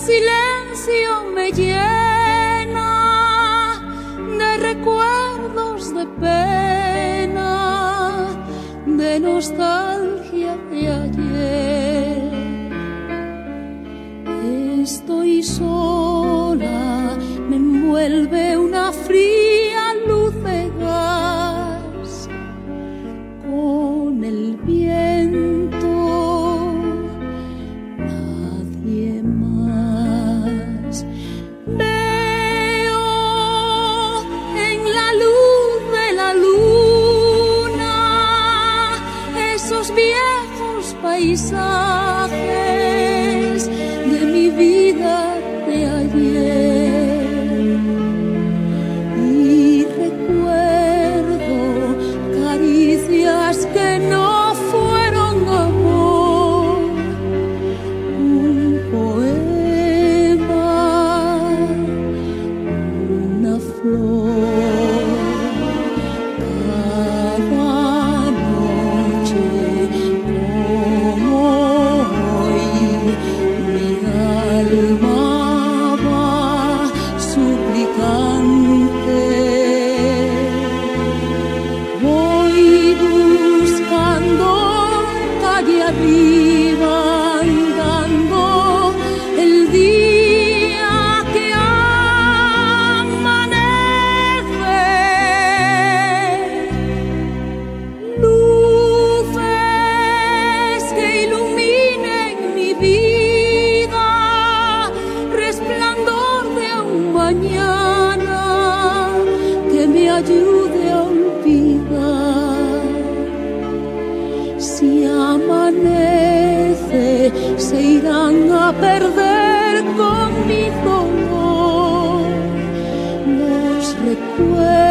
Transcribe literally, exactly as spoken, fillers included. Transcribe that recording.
silencio me llena de recuerdos de pena, de nostalgia de ayer. Estoy sola, me envuelve una fría luz de gas con el viento. Viejos paisajes de mi vida de ayer, y recuerdo caricias que no fueron amor, un poema, una flor. Arriba andando el día que amanece, luces que iluminen mi vida, resplandor de un mañana que me ayude a olvidar. Si amanece, se irán a perder con mi dolor los recuerdos.